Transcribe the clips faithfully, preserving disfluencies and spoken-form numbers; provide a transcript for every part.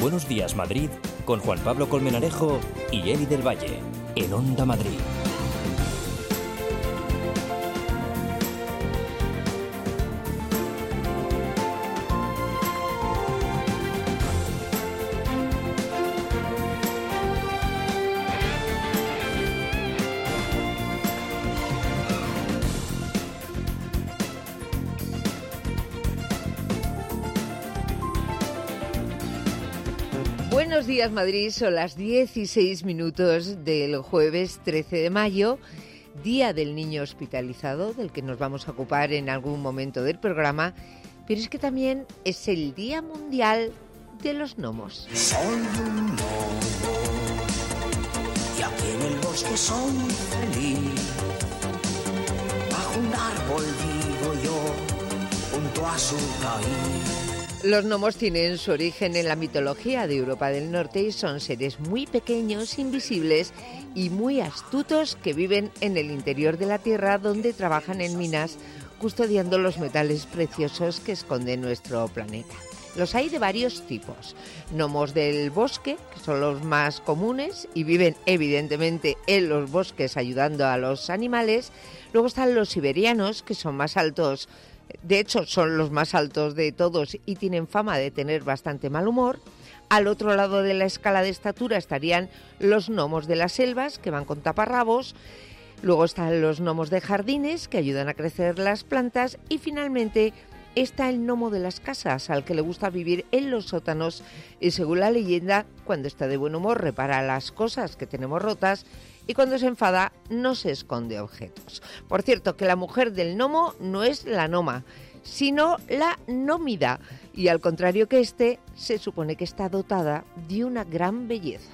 Buenos Días Madrid con Juan Pablo Colmenarejo y Eli del Valle en Onda Madrid. Buenos días Madrid, son las dieciséis minutos del jueves trece de mayo, Día del Niño Hospitalizado, del que nos vamos a ocupar en algún momento del programa, pero es que también es el Día Mundial de los Gnomos. Soy un gnomo, y aquí en el bosque soy feliz. Bajo un árbol vivo yo, junto a su raíz. Los gnomos tienen su origen en la mitología de Europa del Norte y son seres muy pequeños, invisibles y muy astutos que viven en el interior de la Tierra, donde trabajan en minas custodiando los metales preciosos que esconde nuestro planeta. Los hay de varios tipos. Gnomos del bosque, que son los más comunes y viven evidentemente en los bosques ayudando a los animales. Luego están los siberianos, que son más altos. De hecho, son los más altos de todos y tienen fama de tener bastante mal humor. Al otro lado de la escala de estatura estarían los gnomos de las selvas, que van con taparrabos. Luego están los gnomos de jardines, que ayudan a crecer las plantas. Y finalmente está el gnomo de las casas, al que le gusta vivir en los sótanos. Y según la leyenda, cuando está de buen humor repara las cosas que tenemos rotas. Y cuando se enfada, no se esconde objetos. Por cierto, que la mujer del gnomo no es la gnoma, sino la nómida. Y al contrario que este, se supone que está dotada de una gran belleza.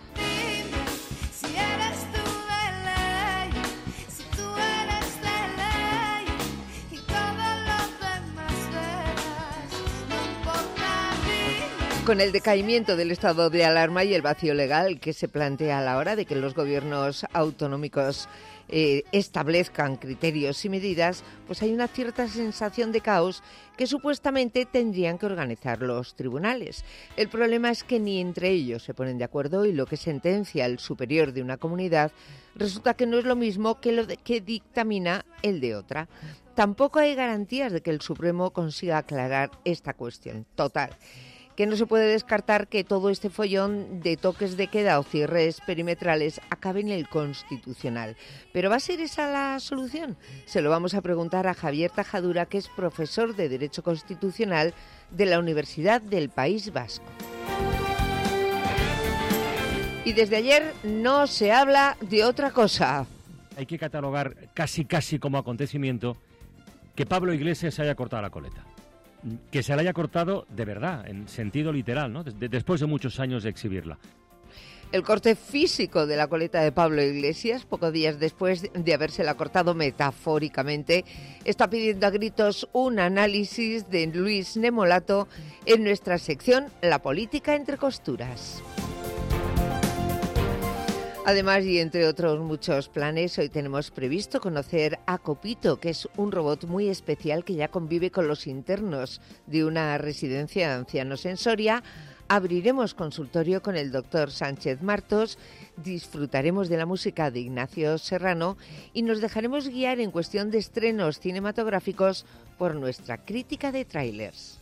Con el decaimiento del estado de alarma y el vacío legal que se plantea a la hora de que los gobiernos autonómicos eh, establezcan criterios y medidas, pues hay una cierta sensación de caos que supuestamente tendrían que organizar los tribunales. El problema es que ni entre ellos se ponen de acuerdo y lo que sentencia el superior de una comunidad resulta que no es lo mismo que lo de, que dictamina el de otra. Tampoco hay garantías de que el Supremo consiga aclarar esta cuestión. Total, que no se puede descartar que todo este follón de toques de queda o cierres perimetrales acabe en el Constitucional. ¿Pero va a ser esa la solución? Se lo vamos a preguntar a Javier Tajadura, que es profesor de Derecho Constitucional de la Universidad del País Vasco. Y desde ayer no se habla de otra cosa. Hay que catalogar casi casi como acontecimiento que Pablo Iglesias haya cortado la coleta. Que se la haya cortado de verdad, en sentido literal, ¿no? Des- después de muchos años de exhibirla. El corte físico de la coleta de Pablo Iglesias, pocos días después de habérsela cortado metafóricamente, está pidiendo a gritos un análisis de Luis Nemolato en nuestra sección La Política entre Costuras. Además, y entre otros muchos planes, hoy tenemos previsto conocer a Copito, que es un robot muy especial que ya convive con los internos de una residencia de ancianos en Soria. Abriremos consultorio con el doctor Sánchez Martos, disfrutaremos de la música de Ignacio Serrano y nos dejaremos guiar en cuestión de estrenos cinematográficos por nuestra crítica de tráilers.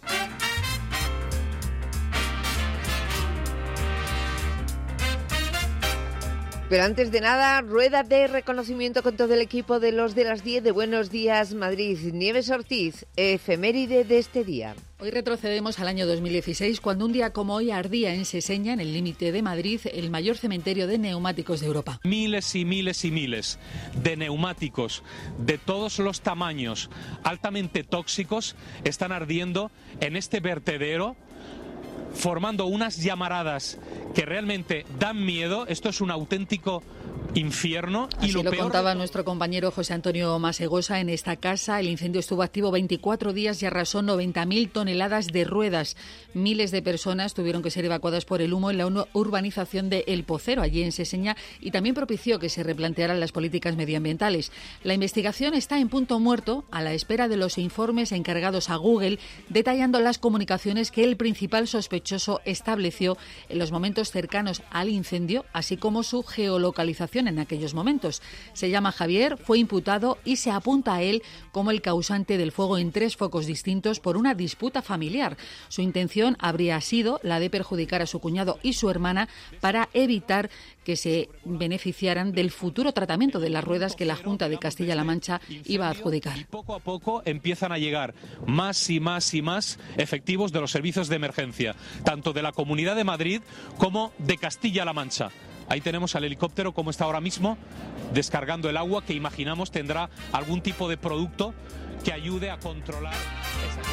Pero antes de nada, rueda de reconocimiento con todo el equipo de los de las diez de Buenos Días Madrid. Nieves Ortiz, efeméride de este día. Hoy retrocedemos al año dos mil dieciséis, cuando un día como hoy ardía en Seseña, en el límite de Madrid, el mayor cementerio de neumáticos de Europa. Miles y miles y miles de neumáticos de todos los tamaños, altamente tóxicos, están ardiendo en este vertedero, formando unas llamaradas que realmente dan miedo. Esto es un auténtico infierno. Y Así lo, lo peor... contaba nuestro compañero José Antonio Masegosa. En esta casa el incendio estuvo activo veinticuatro días y arrasó noventa mil toneladas de ruedas. Miles de personas tuvieron que ser evacuadas por el humo en la urbanización de El Pocero, allí en Seseña, y también propició que se replantearan las políticas medioambientales. La investigación está en punto muerto, a la espera de los informes encargados a Google, detallando las comunicaciones que el principal sospechoso sospechoso estableció en los momentos cercanos al incendio, así como su geolocalización en aquellos momentos. Se llama Javier, fue imputado y se apunta a él como el causante del fuego en tres focos distintos por una disputa familiar. Su intención habría sido la de perjudicar a su cuñado y su hermana para evitar que se beneficiaran del futuro tratamiento de las ruedas que la Junta de Castilla-La Mancha iba a adjudicar. Y poco a poco empiezan a llegar más y más y más efectivos de los servicios de emergencia, tanto de la Comunidad de Madrid como de Castilla-La Mancha. Ahí tenemos al helicóptero como está ahora mismo descargando el agua que imaginamos tendrá algún tipo de producto que ayude a controlar esa...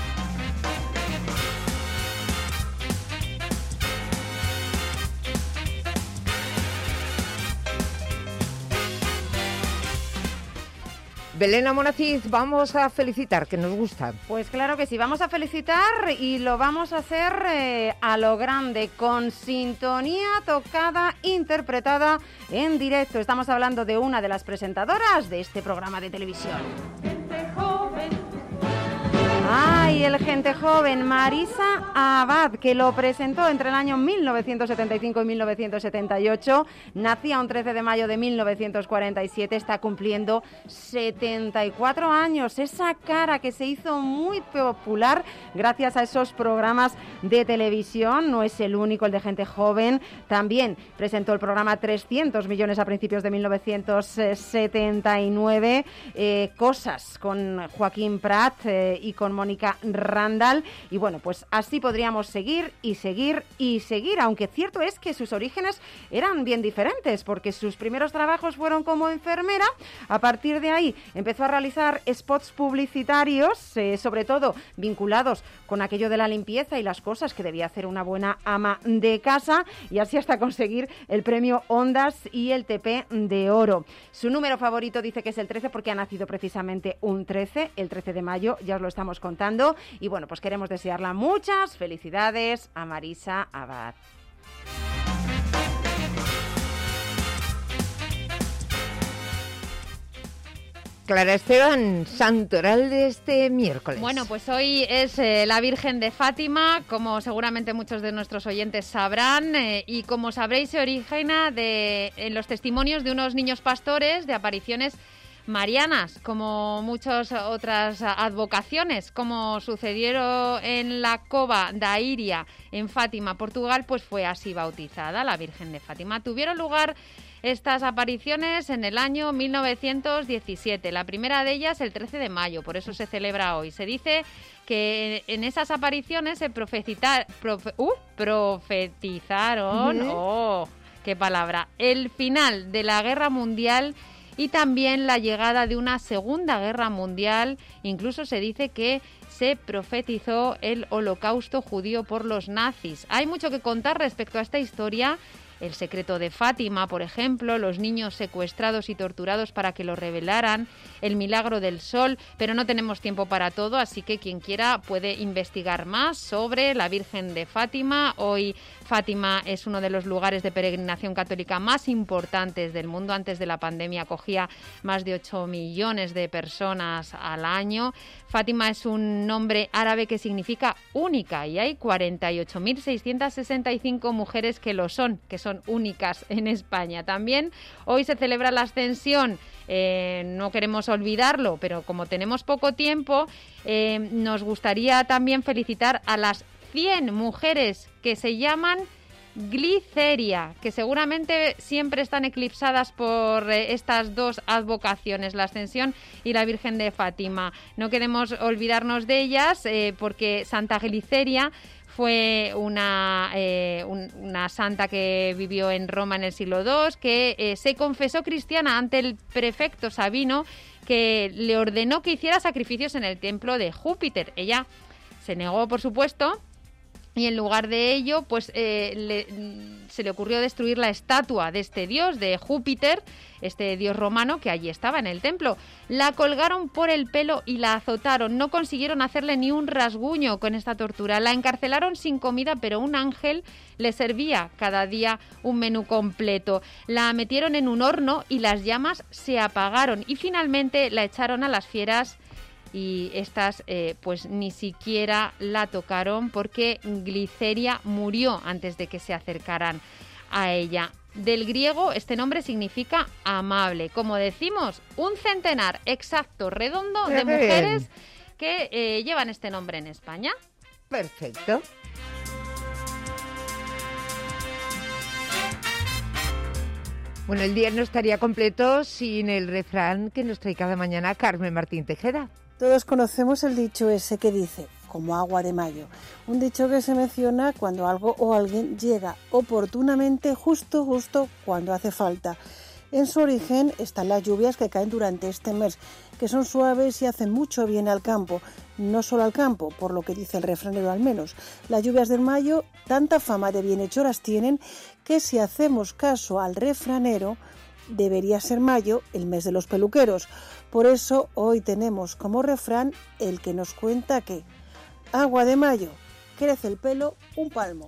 Belén Amonaciz, vamos a felicitar, que nos gusta. Pues claro que sí, vamos a felicitar y lo vamos a hacer eh, a lo grande, con sintonía tocada, interpretada en directo. Estamos hablando de una de las presentadoras de este programa de televisión. Gente joven. ¡Ay, el gente joven! Marisa Abad, que lo presentó entre el año mil novecientos setenta y cinco y mil novecientos setenta y ocho. Nacía un trece de mayo de mil novecientos cuarenta y siete, está cumpliendo setenta y cuatro años. Esa cara que se hizo muy popular gracias a esos programas de televisión. No es el único, el de gente joven. También presentó el programa trescientos millones a principios de mil novecientos setenta y nueve. Eh, cosas con Joaquín Prat eh, y con Mónica Randall, y bueno, pues así podríamos seguir y seguir y seguir, aunque cierto es que sus orígenes eran bien diferentes, porque sus primeros trabajos fueron como enfermera. A partir de ahí empezó a realizar spots publicitarios, eh, sobre todo vinculados con aquello de la limpieza y las cosas que debía hacer una buena ama de casa, y así hasta conseguir el premio Ondas y el T P de Oro. Su número favorito dice que es el trece porque ha nacido precisamente un trece, el trece de mayo, ya os lo estamos contando, y bueno, pues queremos desearla muchas felicidades a Marisa Abad. Clara Esteban, santoral de este miércoles. Bueno, pues hoy es eh, la Virgen de Fátima, como seguramente muchos de nuestros oyentes sabrán, eh, y como sabréis se origina de, en los testimonios de unos niños pastores de apariciones marianas, como muchas otras advocaciones, como sucedieron en la Cova da Iria, en Fátima, Portugal, pues fue así bautizada la Virgen de Fátima. Tuvieron lugar estas apariciones en el año mil novecientos diecisiete, la primera de ellas el trece de mayo, por eso se celebra hoy. Se dice que en esas apariciones se profetizar, profe, uh, profetizaron, oh, qué palabra, el final de la Guerra Mundial y también la llegada de una Segunda Guerra Mundial. Incluso se dice que se profetizó el holocausto judío por los nazis. Hay mucho que contar respecto a esta historia. El secreto de Fátima, por ejemplo, los niños secuestrados y torturados para que lo revelaran, el milagro del sol, pero no tenemos tiempo para todo, así que quien quiera puede investigar más sobre la Virgen de Fátima. Hoy Fátima es uno de los lugares de peregrinación católica más importantes del mundo. Antes de la pandemia acogía más de ocho millones de personas al año. Fátima es un nombre árabe que significa única y hay cuarenta y ocho mil seiscientas sesenta y cinco mujeres que lo son, que son únicas en España. También hoy se celebra la Ascensión. Eh, no queremos olvidarlo, pero como tenemos poco tiempo, eh, nos gustaría también felicitar a las cien mujeres que se llaman Gliceria, que seguramente siempre están eclipsadas por eh, estas dos advocaciones, la Ascensión y la Virgen de Fátima. No queremos olvidarnos de ellas eh, porque Santa Gliceria fue una, eh, un, una santa que vivió en Roma en el siglo segundo, que eh, se confesó cristiana ante el prefecto Sabino, que le ordenó que hiciera sacrificios en el templo de Júpiter. Ella se negó, por supuesto, y en lugar de ello, pues eh, le, se le ocurrió destruir la estatua de este dios, de Júpiter, este dios romano que allí estaba en el templo. La colgaron por el pelo y la azotaron. No consiguieron hacerle ni un rasguño con esta tortura. La encarcelaron sin comida, pero un ángel le servía cada día un menú completo. La metieron en un horno y las llamas se apagaron. Y finalmente la echaron a las fieras y estas eh, pues ni siquiera la tocaron porque Gliceria murió antes de que se acercaran a ella. Del griego, este nombre significa amable. Como decimos, un centenar exacto, redondo, de mujeres que eh, llevan este nombre en España. Perfecto. Bueno, el día no estaría completo sin el refrán que nos trae cada mañana Carmen Martín Tejeda. Todos conocemos el dicho ese que dice, como agua de mayo. Un dicho que se menciona cuando algo o alguien llega oportunamente, justo, justo cuando hace falta. En su origen están las lluvias que caen durante este mes, que son suaves y hacen mucho bien al campo. No solo al campo, por lo que dice el refranero al menos. Las lluvias del mayo tanta fama de bienhechoras tienen que si hacemos caso al refranero, debería ser mayo el mes de los peluqueros. Por eso hoy tenemos como refrán el que nos cuenta que agua de mayo, crece el pelo un palmo.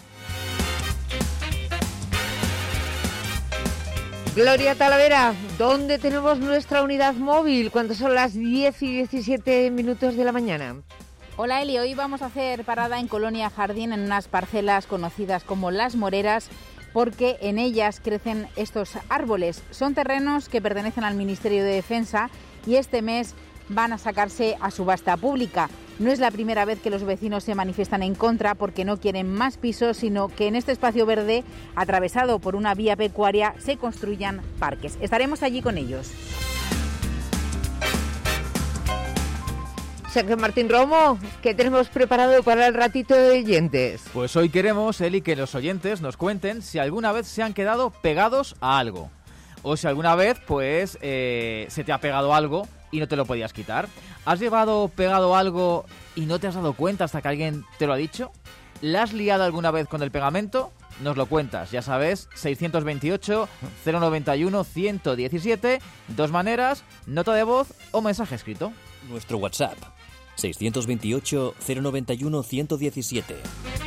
Gloria Talavera, ¿dónde tenemos nuestra unidad móvil cuando son las diez y diecisiete minutos de la mañana? Hola Eli, hoy vamos a hacer parada en Colonia Jardín, en unas parcelas conocidas como Las Moreras, porque en ellas crecen estos árboles. Son terrenos que pertenecen al Ministerio de Defensa y este mes van a sacarse a subasta pública. No es la primera vez que los vecinos se manifiestan en contra porque no quieren más pisos, sino que en este espacio verde, atravesado por una vía pecuaria, se construyan parques. Estaremos allí con ellos. Sergio Martín Romo, ¿qué tenemos preparado para el ratito de oyentes? Pues hoy queremos, Eli, que los oyentes nos cuenten si alguna vez se han quedado pegados a algo. O si alguna vez, pues, eh, se te ha pegado algo y no te lo podías quitar. ¿Has llevado pegado algo y no te has dado cuenta hasta que alguien te lo ha dicho? ¿La has liado alguna vez con el pegamento? Nos lo cuentas, ya sabes, seiscientos veintiocho, cero noventa y uno, ciento diecisiete, dos maneras, nota de voz o mensaje escrito. Nuestro WhatsApp, seiscientos veintiocho, cero noventa y uno, ciento diecisiete.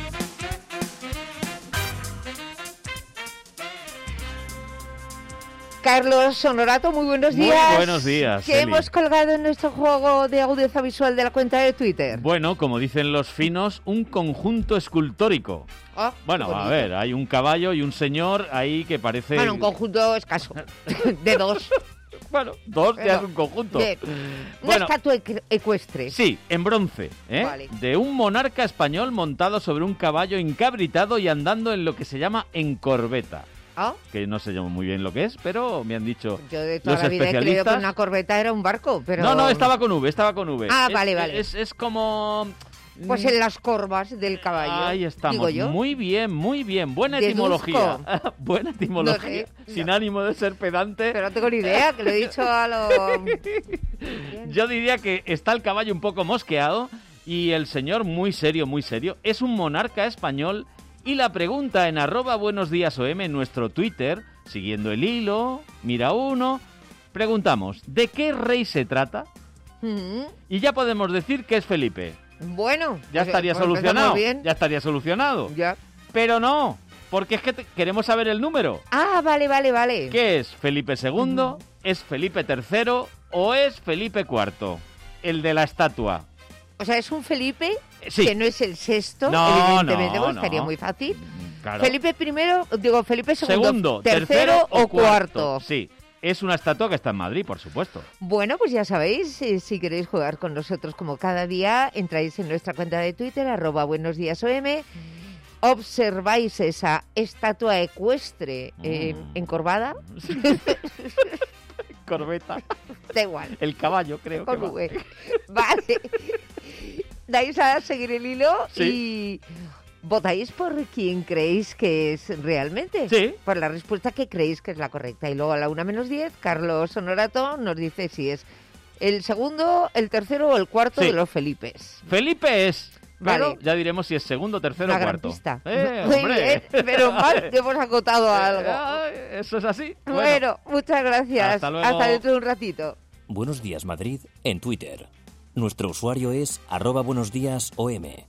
Carlos Honorato, muy buenos días. Muy buenos días, ¿Qué Eli. hemos colgado en nuestro juego de audiencia visual de la cuenta de Twitter? Bueno, como dicen los finos, un conjunto escultórico. Oh, bueno, a ver, hay un caballo y un señor ahí que parece... Bueno, un conjunto escaso, de dos. Bueno, dos Pero, ya es un conjunto. De, una Bueno, estatua equ- ecuestre. Sí, en bronce, ¿eh? Vale. De un monarca español montado sobre un caballo encabritado y andando en lo que se llama encorbeta. ¿Ah? Que no sé yo muy bien lo que es, pero me han dicho Yo de toda los la vida he creído especialistas... que una corbeta era un barco, pero... No, no, estaba con V, estaba con V. Ah, Es- vale, vale. Es, es como... Pues en las corvas del caballo. Ahí estamos. Digo yo. Muy bien, muy bien. Buena Deduzco. etimología. Buena etimología. No sé, Sin no. ánimo de ser pedante. Pero no tengo ni idea, que lo he dicho a lo... Yo diría que está el caballo un poco mosqueado y el señor muy serio, muy serio. Es un monarca español y la pregunta en arroba buenos días O M en nuestro Twitter, siguiendo el hilo, mira uno, preguntamos, ¿de qué rey se trata? Mm, Y ya podemos decir que es Felipe. Bueno. Ya pues, estaría pues solucionado. empezamos bien. Ya estaría solucionado. Ya. Pero no, porque es que te- queremos saber el número. Ah, vale, vale, vale. ¿Qué es? ¿Felipe segundo? ¿Es Felipe tercero? ¿O es Felipe cuarto? El de la estatua. O sea, es un Felipe Sí. que no es el sexto, No, evidentemente, no, pues estaría no. muy fácil. Claro. Felipe primero, digo, Felipe segundo, Segundo, tercero, o cuarto. Sí, es una estatua que está en Madrid, por supuesto. Bueno, pues ya sabéis, eh, si queréis jugar con nosotros como cada día, entráis en nuestra cuenta de Twitter, arroba buenos días O M, observáis esa estatua ecuestre eh, Mm. encorvada, Corbeta. da igual, El caballo, creo que con va. V. Vale. Dais a seguir el hilo Sí. y votáis por quién creéis que es realmente. Sí. Por la respuesta que creéis que es la correcta. Y luego a la una menos diez, Carlos Honorato nos dice si es el segundo, el tercero o el cuarto Sí. de los Felipes. Felipe es. Pero Vale. ya diremos si es segundo, tercero Una o gran cuarto. pista. Eh, Muy hombre. bien, pero mal que hemos acotado algo. Eh, Eso es así. Bueno, muchas gracias. Hasta luego. dentro de un ratito. Buenos días Madrid en Twitter. Nuestro usuario es arroba buenos días O M.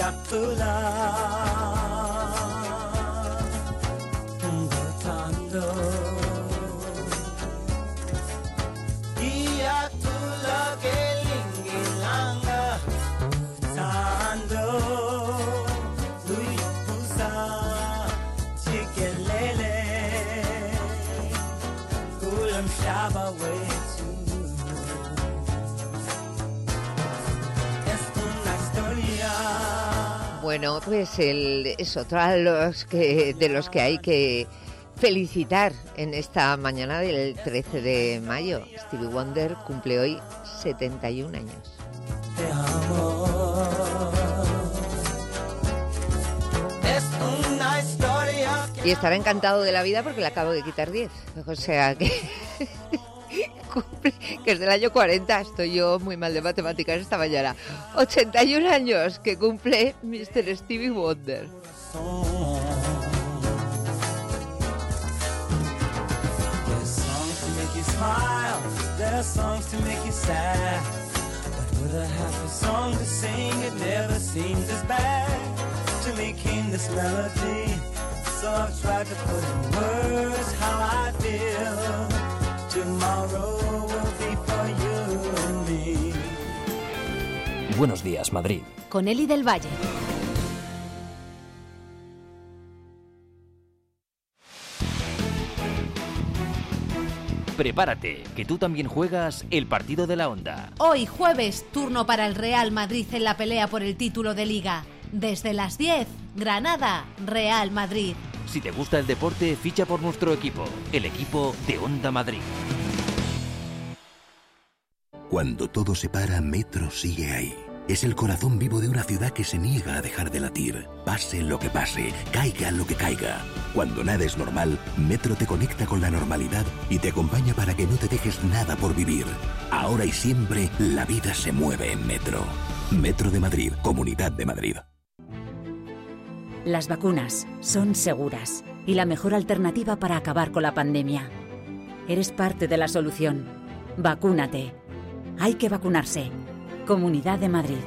Bueno, pues el, es otro de los, que, de los que hay que felicitar en esta mañana del trece de mayo. Stevie Wonder cumple hoy setenta y un años. Y estará encantado de la vida porque le acabo de quitar diez. O sea que... cumple, que es del año cuarenta, estoy yo muy mal de matemáticas esta mañana. ochenta y un años que cumple mister Stevie Wonder. Buenos días, Madrid. Con Eli del Valle. Prepárate, que tú también juegas el partido de la Onda. Hoy jueves, turno para el Real Madrid en la pelea por el título de Liga. Desde las diez, Granada, Real Madrid. Si te gusta el deporte, ficha por nuestro equipo, el equipo de Onda Madrid. Cuando todo se para, Metro sigue ahí. Es el corazón vivo de una ciudad que se niega a dejar de latir. Pase lo que pase, caiga lo que caiga. Cuando nada es normal, Metro te conecta con la normalidad y te acompaña para que no te dejes nada por vivir. Ahora y siempre, la vida se mueve en Metro. Metro de Madrid, Comunidad de Madrid. Las vacunas son seguras y la mejor alternativa para acabar con la pandemia. Eres parte de la solución. Vacúnate. Hay que vacunarse. Comunidad de Madrid.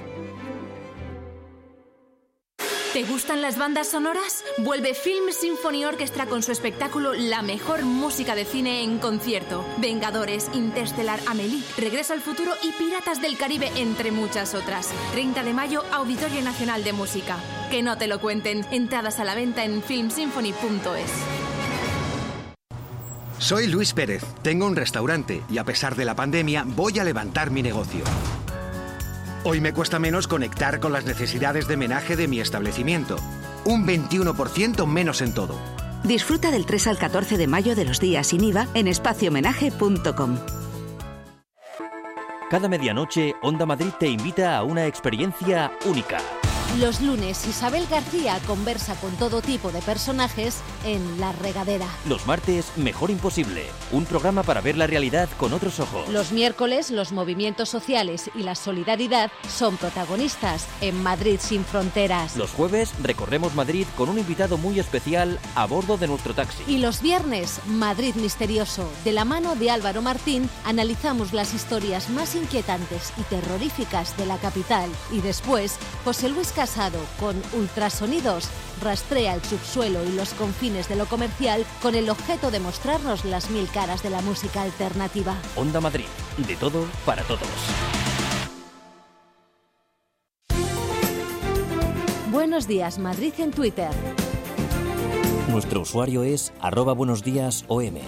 ¿Te gustan las bandas sonoras? Vuelve Film Symphony Orchestra con su espectáculo La mejor música de cine en concierto. Vengadores, Interstellar, Amélie, Regreso al futuro y Piratas del Caribe, entre muchas otras. treinta de mayo, Auditorio Nacional de Música. Que no te lo cuenten. Entradas a la venta en film symphony punto es. Soy Luis Pérez, tengo un restaurante y a pesar de la pandemia voy a levantar mi negocio. Hoy me cuesta menos conectar con las necesidades de menaje de mi establecimiento. Un veintiuno por ciento menos en todo. Disfruta del tres al catorce de mayo de los días sin I V A en espacio homenaje punto com. Cada medianoche, Onda Madrid te invita a una experiencia única. Los lunes, Isabel García conversa con todo tipo de personajes en La Regadera. Los martes, Mejor Imposible, un programa para ver la realidad con otros ojos. Los miércoles, los movimientos sociales y la solidaridad son protagonistas en Madrid sin fronteras. Los jueves, recorremos Madrid con un invitado muy especial a bordo de nuestro taxi. Y los viernes, Madrid Misterioso. De la mano de Álvaro Martín, analizamos las historias más inquietantes y terroríficas de la capital. Y después, José Luis Casado, con Ultrasonidos, rastrea el subsuelo y los confines de lo comercial con el objeto de mostrarnos las mil caras de la música alternativa. Onda Madrid, de todo para todos. Buenos días, Madrid en Twitter. Nuestro usuario es arroba buenos días O M.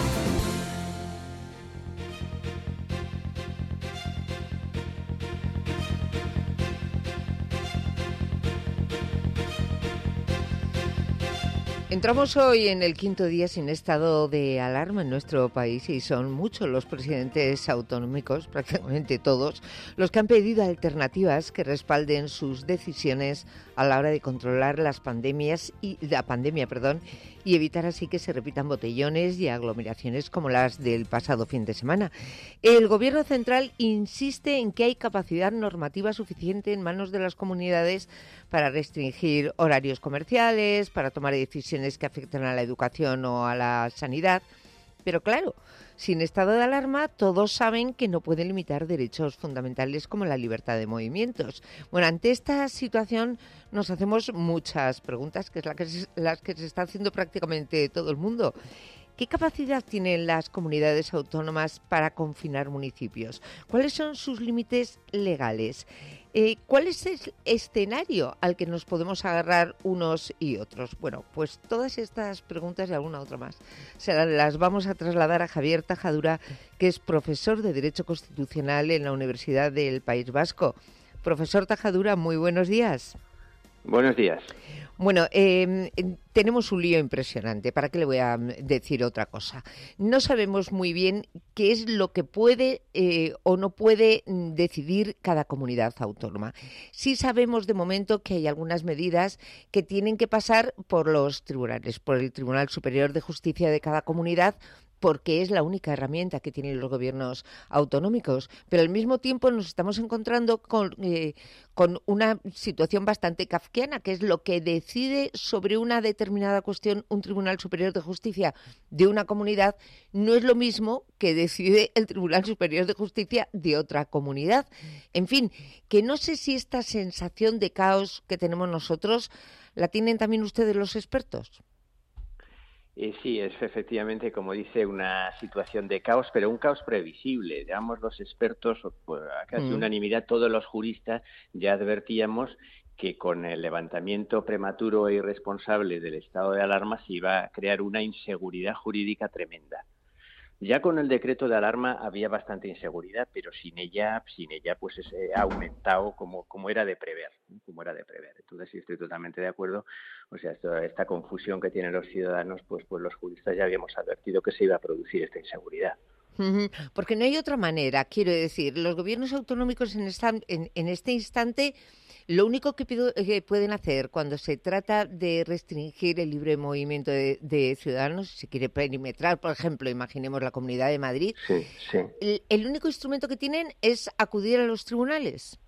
Entramos hoy en el quinto día sin estado de alarma en nuestro país y son muchos los presidentes autonómicos, prácticamente todos, los que han pedido alternativas que respalden sus decisiones a la hora de controlar las pandemias y la pandemia, perdón, y evitar así que se repitan botellones y aglomeraciones como las del pasado fin de semana. El Gobierno central insiste en que hay capacidad normativa suficiente en manos de las comunidades para restringir horarios comerciales, para tomar decisiones que afecten a la educación o a la sanidad, Pero claro, sin estado de alarma todos saben que no pueden limitar derechos fundamentales como la libertad de movimientos. Bueno, ante esta situación nos hacemos muchas preguntas, que es la que se, las que se está haciendo prácticamente todo el mundo. ¿Qué capacidad tienen las comunidades autónomas para confinar municipios? ¿Cuáles son sus límites legales? Eh, ¿Cuál es el escenario al que nos podemos agarrar unos y otros? Bueno, pues todas estas preguntas y alguna otra más se las vamos a trasladar a Javier Tajadura, que es profesor de Derecho Constitucional en la Universidad del País Vasco. Profesor Tajadura, muy buenos días. Buenos días. Bueno, eh, tenemos un lío impresionante. ¿Para qué le voy a decir otra cosa? No sabemos muy bien qué es lo que puede eh, o no puede decidir cada comunidad autónoma. Sí sabemos de momento que hay algunas medidas que tienen que pasar por los tribunales, por el Tribunal Superior de Justicia de cada comunidad, porque es la única herramienta que tienen los gobiernos autonómicos. Pero al mismo tiempo nos estamos encontrando con, eh, con una situación bastante kafkiana, que es lo que decide sobre una determinada cuestión un Tribunal Superior de Justicia de una comunidad, no es lo mismo que decide el Tribunal Superior de Justicia de otra comunidad. En fin, que no sé si esta sensación de caos que tenemos nosotros la tienen también ustedes los expertos. Eh, sí, es efectivamente, como dice, una situación de caos, pero un caos previsible. Digamos, los expertos, pues, a casi mm. unanimidad, todos los juristas ya advertíamos que con el levantamiento prematuro e irresponsable del estado de alarma se iba a crear una inseguridad jurídica tremenda. Ya con el decreto de alarma había bastante inseguridad, pero sin ella, sin ella, pues se ha aumentado como, como era de prever, como era de prever. Entonces, sí, estoy totalmente de acuerdo. O sea, esto, esta confusión que tienen los ciudadanos, pues, pues los juristas ya habíamos advertido que se iba a producir esta inseguridad. Porque no hay otra manera, quiero decir, los gobiernos autonómicos en, esta, en, en este instante lo único que, pido, que pueden hacer cuando se trata de restringir el libre movimiento de, de ciudadanos, si se quiere perimetrar, por ejemplo, imaginemos la Comunidad de Madrid, sí, sí. El, el único instrumento que tienen es acudir a los tribunales.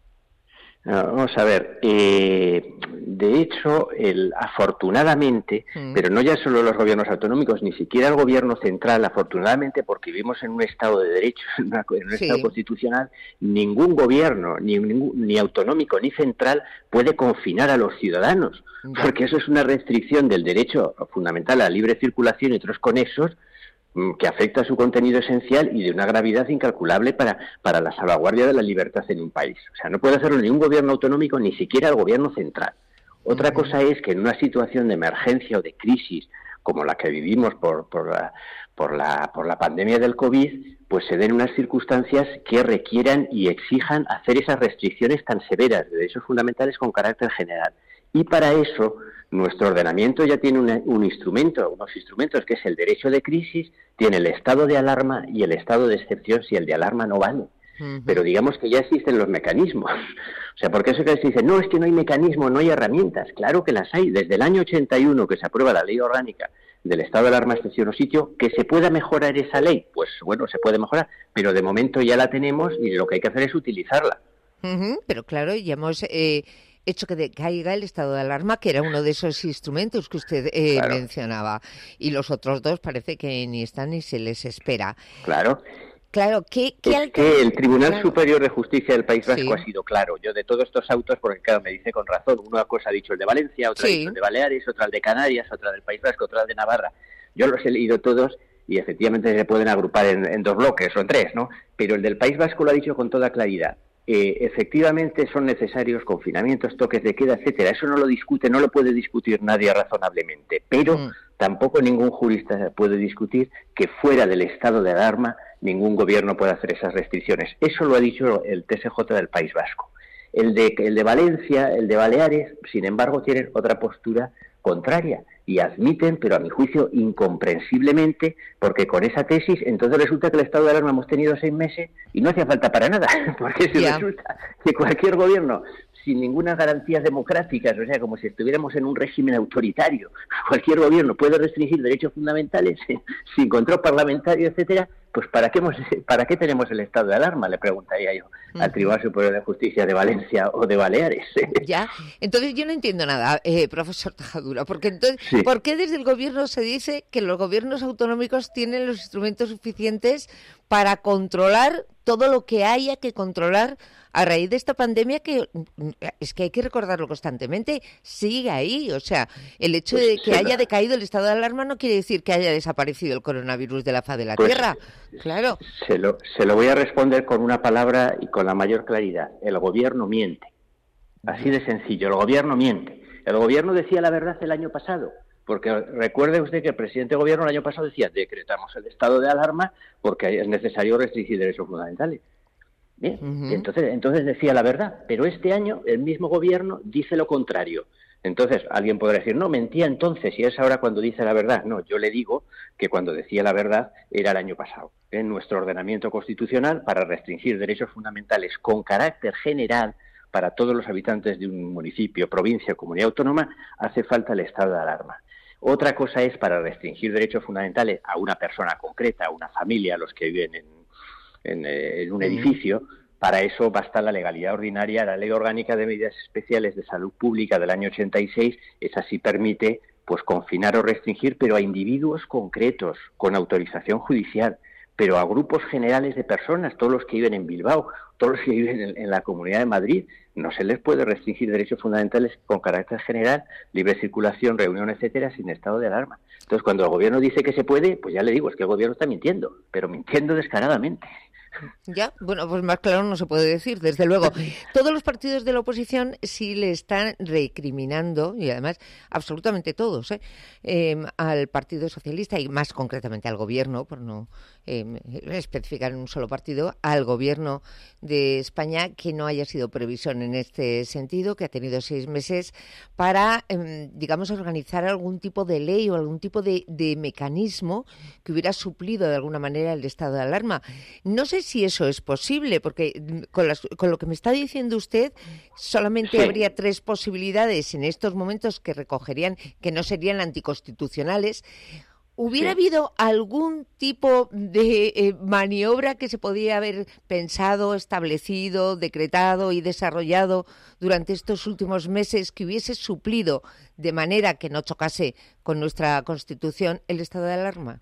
Vamos a ver, eh, de hecho, el, afortunadamente, mm. pero no ya solo los gobiernos autonómicos, ni siquiera el gobierno central, afortunadamente, porque vivimos en un Estado de Derecho, en, una, en un sí. Estado constitucional, ningún gobierno, ni, ningún, ni autonómico ni central, puede confinar a los ciudadanos, mm. porque eso es una restricción del derecho fundamental a la libre circulación y otros conexos, que afecta a su contenido esencial y de una gravedad incalculable para, para la salvaguardia de la libertad en un país. O sea, no puede hacerlo ni un gobierno autonómico, ni siquiera el gobierno central. Otra uh-huh. cosa es que en una situación de emergencia o de crisis como la que vivimos por, por, la, por, la, por la pandemia del COVID, pues se den unas circunstancias que requieran y exijan hacer esas restricciones tan severas de derechos fundamentales con carácter general. Y para eso nuestro ordenamiento ya tiene una, un instrumento, unos instrumentos, que es el derecho de crisis, tiene el estado de alarma y el estado de excepción si el de alarma no vale. Uh-huh. Pero digamos que ya existen los mecanismos. O sea, porque eso que se dice, no, es que no hay mecanismo, no hay herramientas. Claro que las hay. Desde el año ochenta y uno que se aprueba la ley orgánica del estado de alarma, excepción o sitio, que se pueda mejorar esa ley, pues bueno, se puede mejorar, pero de momento ya la tenemos y lo que hay que hacer es utilizarla. Uh-huh. Pero claro, ya hemos... Eh... hecho que decaiga el estado de alarma, que era uno de esos instrumentos que usted eh, claro. mencionaba, y los otros dos parece que ni están ni se les espera. Claro. Claro, ¿qué, qué es al... que el Tribunal claro. Superior de Justicia del País Vasco sí. ha sido claro. Yo de todos estos autos, porque claro, me dice con razón, una cosa ha dicho el de Valencia, otra sí. ha dicho el de Baleares, otra el de Canarias, otra del País Vasco, otra el de Navarra. Yo los he leído todos y efectivamente se pueden agrupar en, en dos bloques o en tres, ¿no? Pero el del País Vasco lo ha dicho con toda claridad. Eh, efectivamente son necesarios confinamientos, toques de queda, etcétera. Eso no lo discute, no lo puede discutir nadie razonablemente, pero mm. tampoco ningún jurista puede discutir que fuera del estado de alarma ningún gobierno puede hacer esas restricciones. Eso lo ha dicho el T S J del País Vasco. El de, el de Valencia, el de Baleares, sin embargo, tienen otra postura contraria y admiten, pero a mi juicio incomprensiblemente, porque con esa tesis entonces resulta que el estado de alarma hemos tenido seis meses y no hacía falta para nada, porque si yeah. resulta que cualquier gobierno sin ninguna garantía democráticas, o sea, como si estuviéramos en un régimen autoritario, cualquier gobierno puede restringir derechos fundamentales sin control parlamentario, etcétera, pues ¿para qué, hemos, ¿para qué tenemos el estado de alarma? Le preguntaría yo uh-huh. al Tribunal Superior de Justicia de Valencia o de Baleares. Ya, entonces yo no entiendo nada, eh, profesor Tajadura, porque entonces, sí. ¿por qué desde el gobierno se dice que los gobiernos autonómicos tienen los instrumentos suficientes para controlar todo lo que haya que controlar a raíz de esta pandemia, que es que hay que recordarlo constantemente, sigue ahí? O sea, el hecho pues de que haya la... decaído el estado de alarma no quiere decir que haya desaparecido el coronavirus de la faz de la pues, Tierra. Claro. Se lo, se lo voy a responder con una palabra y con la mayor claridad. El gobierno miente. Así de sencillo, el gobierno miente. El gobierno decía la verdad el año pasado. Porque recuerde usted que el presidente del gobierno el año pasado decía, decretamos el estado de alarma porque es necesario restringir derechos fundamentales. Bien, uh-huh. entonces, entonces decía la verdad, pero este año el mismo gobierno dice lo contrario. Entonces alguien podrá decir, no, mentía entonces y es ahora cuando dice la verdad. No, yo le digo que cuando decía la verdad era el año pasado. En nuestro ordenamiento constitucional, para restringir derechos fundamentales con carácter general para todos los habitantes de un municipio, provincia o comunidad autónoma, hace falta el estado de alarma. Otra cosa es para restringir derechos fundamentales a una persona concreta, a una familia, a los que viven en En, eh, en un edificio. Para eso basta la legalidad ordinaria, la Ley Orgánica de Medidas Especiales de Salud Pública del año ochenta y seis, esa sí permite pues confinar o restringir, pero a individuos concretos, con autorización judicial, pero a grupos generales de personas, todos los que viven en Bilbao, todos los que viven en, en la Comunidad de Madrid, no se les puede restringir derechos fundamentales con carácter general, libre circulación, reunión, etcétera, sin estado de alarma. Entonces, cuando el gobierno dice que se puede, pues ya le digo, es que el gobierno está mintiendo, pero mintiendo descaradamente. Ya, bueno, pues más claro no se puede decir, desde luego. Todos los partidos de la oposición sí le están recriminando, y además absolutamente todos, ¿eh? Eh, al Partido Socialista y más concretamente al Gobierno, por no eh, especificar en un solo partido, al Gobierno de España, que no haya sido previsión en este sentido, que ha tenido seis meses para, eh, digamos, organizar algún tipo de ley o algún tipo de, de mecanismo que hubiera suplido de alguna manera el estado de alarma. No sé si eso es posible, porque con, las, con lo que me está diciendo usted, solamente sí. habría tres posibilidades en estos momentos que recogerían, que no serían anticonstitucionales. ¿Hubiera sí. habido algún tipo de eh, maniobra que se podía haber pensado, establecido, decretado y desarrollado durante estos últimos meses que hubiese suplido de manera que no chocase con nuestra Constitución el estado de alarma?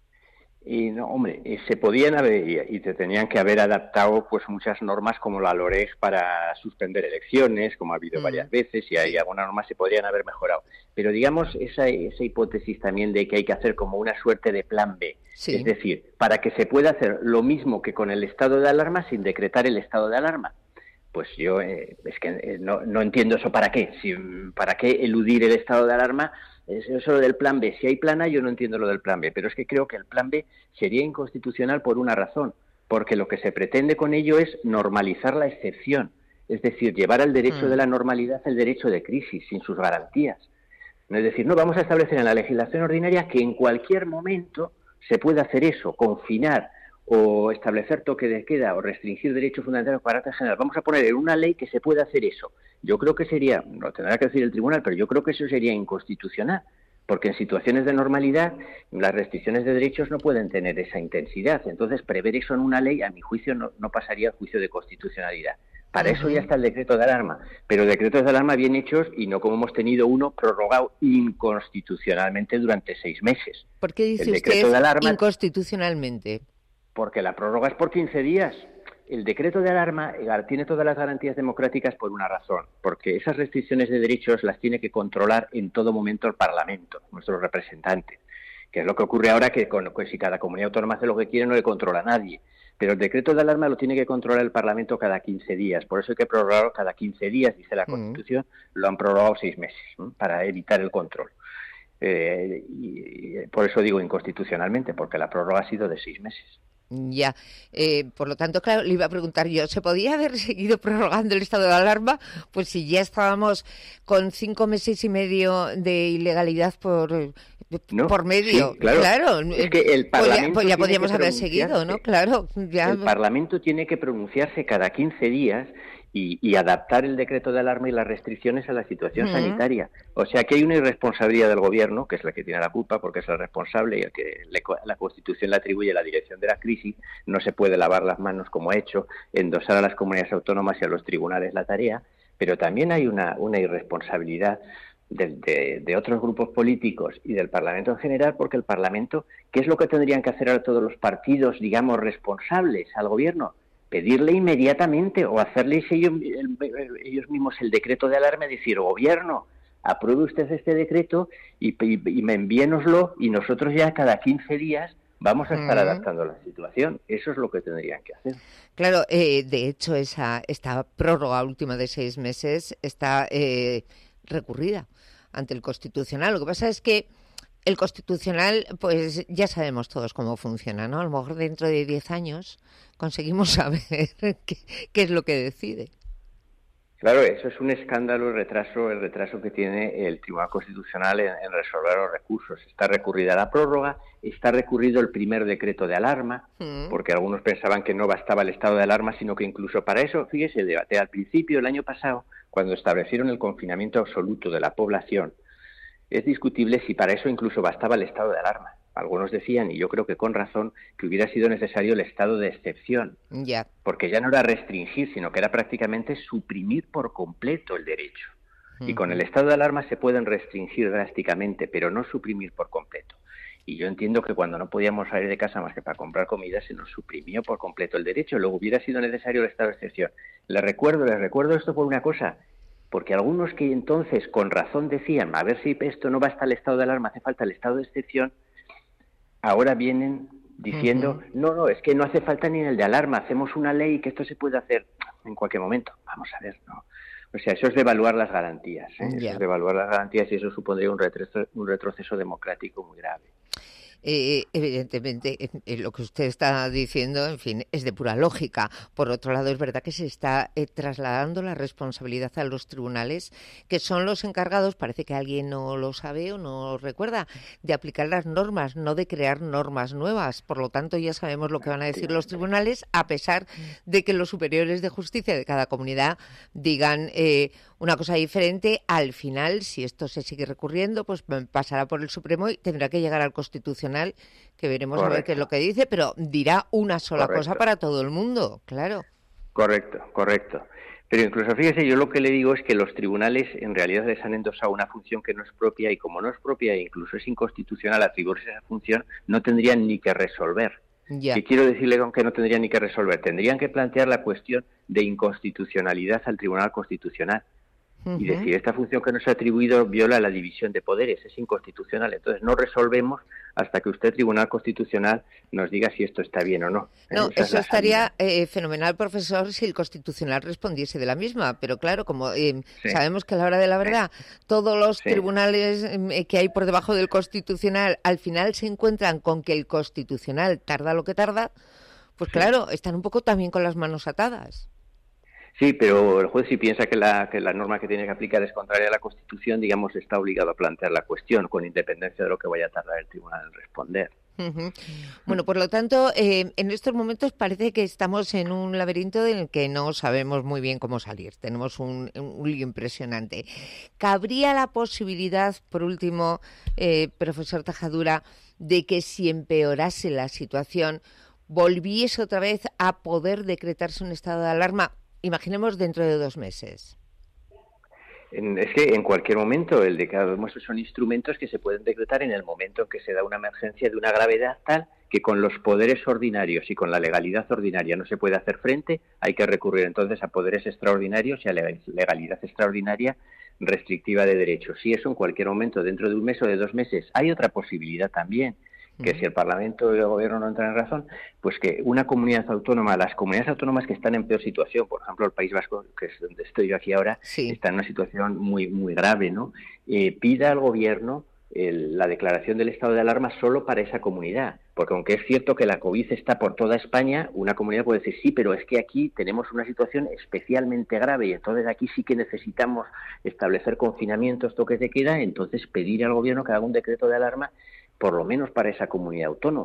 Y no, hombre, se podían haber y se tenían que haber adaptado pues muchas normas como la LOREG para suspender elecciones, como ha habido mm. varias veces, y hay algunas normas se podrían haber mejorado. Pero digamos esa, esa hipótesis también de que hay que hacer como una suerte de plan B, sí. es decir, para que se pueda hacer lo mismo que con el estado de alarma sin decretar el estado de alarma. Pues yo eh, es que eh, no, no entiendo eso para qué, si, para qué eludir el estado de alarma. Eso lo del plan B. Si hay plan A, yo no entiendo lo del plan B, pero es que creo que el plan B sería inconstitucional por una razón, porque lo que se pretende con ello es normalizar la excepción, es decir, llevar al derecho mm. de la normalidad el derecho de crisis, sin sus garantías. Es decir, no vamos a establecer en la legislación ordinaria que en cualquier momento se pueda hacer eso, confinar o establecer toque de queda o restringir derechos fundamentales con carácter general. Vamos a poner en una ley que se pueda hacer eso. Yo creo que sería, lo tendrá que decir el tribunal, pero yo creo que eso sería inconstitucional, porque en situaciones de normalidad las restricciones de derechos no pueden tener esa intensidad. Entonces, prever eso en una ley, a mi juicio, no, no pasaría al juicio de constitucionalidad. Para uh-huh. eso ya está el decreto de alarma, pero decretos de alarma bien hechos y no como hemos tenido uno prorrogado inconstitucionalmente durante seis meses. ¿Por qué dice el usted de alarma, inconstitucionalmente? Porque la prórroga es por quince días. El decreto de alarma tiene todas las garantías democráticas por una razón, porque esas restricciones de derechos las tiene que controlar en todo momento el Parlamento, nuestros representantes, que es lo que ocurre ahora, que, con, que si cada comunidad autónoma hace lo que quiere no le controla a nadie. Pero el decreto de alarma lo tiene que controlar el Parlamento cada quince días, por eso hay que prorrogarlo cada quince días, dice la Constitución, mm. lo han prorrogado seis meses, ¿no? Para evitar el control. Eh, y, y por eso digo inconstitucionalmente, porque la prórroga ha sido de seis meses. Ya, eh, por lo tanto, claro, le iba a preguntar yo, ¿se podía haber seguido prorrogando el estado de alarma? Pues si ya estábamos con cinco meses y medio de ilegalidad por, no, por medio, sí, claro. claro. Es que el Parlamento pues ya podíamos haber seguido, ¿no? Claro. Ya. El Parlamento tiene que pronunciarse cada quince días y, y adaptar el decreto de alarma y las restricciones a la situación Mm. sanitaria. O sea que hay una irresponsabilidad del Gobierno, que es la que tiene la culpa porque es la responsable y el que le, la Constitución le atribuye la dirección de la crisis. No se puede lavar las manos como ha hecho, endosar a las comunidades autónomas y a los tribunales la tarea, pero también hay una, una irresponsabilidad de, de, de otros grupos políticos y del Parlamento en general, porque el Parlamento, ¿qué es lo que tendrían que hacer ahora todos los partidos, digamos, responsables al Gobierno? Pedirle inmediatamente o hacerles ellos, ellos mismos el decreto de alarma y decir, Gobierno, apruebe usted este decreto y, y, y me envíenoslo y nosotros ya cada quince días vamos a estar Mm. adaptando la situación. Eso es lo que tendrían que hacer. Claro, eh, de hecho, esa esta prórroga última de seis meses está eh, recurrida ante el Constitucional. Lo que pasa es que el Constitucional, pues ya sabemos todos cómo funciona, ¿no? A lo mejor dentro de diez años conseguimos saber qué, qué es lo que decide. Claro, eso es un escándalo, el retraso, el retraso que tiene el Tribunal Constitucional en, en resolver los recursos. Está recurrida la prórroga, está recurrido el primer decreto de alarma, Mm. porque algunos pensaban que no bastaba el estado de alarma, sino que incluso para eso, fíjese, el debate al principio, el año pasado, cuando establecieron el confinamiento absoluto de la población, es discutible si para eso incluso bastaba el estado de alarma. Algunos decían, y yo creo que con razón, que hubiera sido necesario el estado de excepción, Ya. porque ya no era restringir, sino que era prácticamente suprimir por completo el derecho. Y con el estado de alarma se pueden restringir drásticamente, pero no suprimir por completo. Y yo entiendo que cuando no podíamos salir de casa más que para comprar comida, se nos suprimió por completo el derecho. Luego hubiera sido necesario el estado de excepción. Les recuerdo, les recuerdo esto por una cosa, porque algunos que entonces con razón decían, a ver si esto no basta el estado de alarma, hace falta el estado de excepción, ahora vienen diciendo, uh-huh. no, no, es que no hace falta ni el de alarma, hacemos una ley que esto se puede hacer en cualquier momento. Vamos a ver, ¿no? O sea, eso es devaluar las garantías, ¿eh? Yeah. Eso es devaluar las garantías y eso supondría un retroceso, un retroceso democrático muy grave. Eh, evidentemente, eh, lo que usted está diciendo, en fin, es de pura lógica. Por otro lado, es verdad que se está eh, trasladando la responsabilidad a los tribunales, que son los encargados, parece que alguien no lo sabe o no recuerda, de aplicar las normas, no de crear normas nuevas. Por lo tanto, ya sabemos lo que van a decir los tribunales, a pesar de que los superiores de justicia de cada comunidad digan eh, una cosa diferente. Al final, si esto se sigue recurriendo, pues pasará por el Supremo y tendrá que llegar al Constitucional, que veremos Correcto. A ver qué es lo que dice, pero dirá una sola correcto. Cosa para todo el mundo, claro. Correcto, correcto. Pero incluso, fíjese, yo lo que le digo es que los tribunales en realidad les han endosado una función que no es propia y como no es propia e incluso es inconstitucional atribuirse esa función, no tendrían ni que resolver. Ya. ¿Qué quiero decirle con que no tendrían ni que resolver? Tendrían que plantear la cuestión de inconstitucionalidad al Tribunal Constitucional. Uh-huh. Y decir, esta función que nos ha atribuido viola la división de poderes, es inconstitucional. Entonces no resolvemos hasta que usted, Tribunal Constitucional, nos diga si esto está bien o no. No, Esa eso estaría eh, fenomenal, profesor, si el Constitucional respondiese de la misma. Pero claro, como eh, sí. sabemos que a la hora de la verdad, sí. todos los sí. tribunales eh, que hay por debajo del Constitucional, al final se encuentran con que el Constitucional tarda lo que tarda, pues sí. claro, están un poco también con las manos atadas. Sí, pero el juez si piensa que la, que la norma que tiene que aplicar es contraria a la Constitución, digamos, está obligado a plantear la cuestión con independencia de lo que vaya a tardar el tribunal en responder. Uh-huh. Bueno, por lo tanto, eh, en estos momentos parece que estamos en un laberinto en el que no sabemos muy bien cómo salir. Tenemos un, un lío impresionante. ¿Cabría la posibilidad, por último, eh, profesor Tajadura, de que si empeorase la situación, volviese otra vez a poder decretarse un estado de alarma? Imaginemos dentro de dos meses. Es que en cualquier momento, el de cada dos son instrumentos que se pueden decretar en el momento en que se da una emergencia de una gravedad tal que con los poderes ordinarios y con la legalidad ordinaria no se puede hacer frente, hay que recurrir entonces a poderes extraordinarios y a legalidad extraordinaria restrictiva de derechos. Si eso en cualquier momento, dentro de un mes o de dos meses, hay otra posibilidad también, que si el Parlamento y el Gobierno no entran en razón, pues que una comunidad autónoma, las comunidades autónomas que están en peor situación, por ejemplo el País Vasco, que es donde estoy yo aquí ahora, sí. está en una situación muy muy grave, ¿no? Eh, pida al Gobierno el, la declaración del estado de alarma solo para esa comunidad, porque aunque es cierto que la COVID está por toda España, una comunidad puede decir, sí, pero es que aquí tenemos una situación especialmente grave y entonces aquí sí que necesitamos establecer confinamientos, toques de queda, entonces pedir al Gobierno que haga un decreto de alarma por lo menos para esa comunidad autónoma.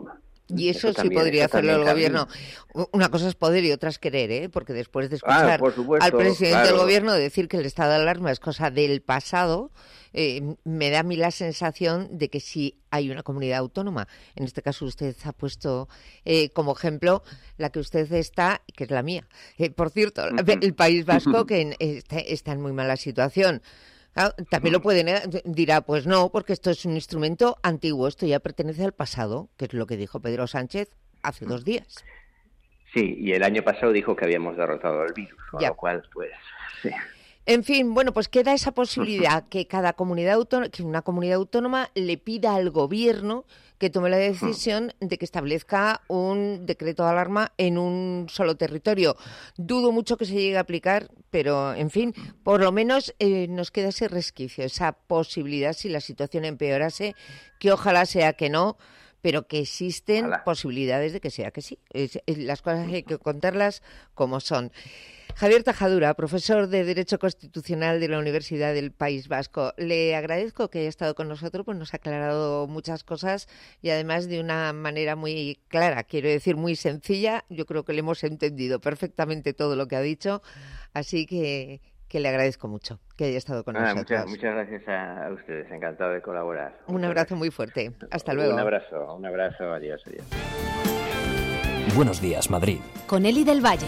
Y eso, eso sí también, podría eso hacerlo el también, gobierno. Una cosa es poder y otra es querer, ¿eh? Porque después de escuchar ah, por supuesto, al presidente claro. del gobierno decir que el estado de alarma es cosa del pasado, eh, me da a mí la sensación de que si hay una comunidad autónoma, en este caso usted ha puesto eh, como ejemplo la que usted está, que es la mía. Eh, por cierto, uh-huh. el País Vasco, que en, está, está en muy mala situación. Claro, también lo pueden, dirá, pues no, porque esto es un instrumento antiguo, esto ya pertenece al pasado, que es lo que dijo Pedro Sánchez hace dos días. Sí, y el año pasado dijo que habíamos derrotado al virus, con ya. lo cual, pues, sí. En fin, bueno, pues queda esa posibilidad que cada comunidad autónoma, que una comunidad autónoma le pida al gobierno que tome la decisión de que establezca un decreto de alarma en un solo territorio. Dudo mucho que se llegue a aplicar, pero, en fin, por lo menos eh, nos queda ese resquicio, esa posibilidad, si la situación empeorase, que ojalá sea que no, pero que existen ojalá. posibilidades de que sea que sí. Es, es, las cosas hay que contarlas como son. Javier Tajadura, profesor de Derecho Constitucional de la Universidad del País Vasco. Le agradezco que haya estado con nosotros, pues nos ha aclarado muchas cosas y además de una manera muy clara, quiero decir, muy sencilla. Yo creo que le hemos entendido perfectamente todo lo que ha dicho, así que, que le agradezco mucho que haya estado con ah, nosotros. Muchas, muchas gracias a, a ustedes, encantado de colaborar. Un muchas abrazo gracias. muy fuerte. Hasta luego. Un abrazo, un abrazo, adiós, adiós. Buenos días, Madrid. Con Eli del Valle.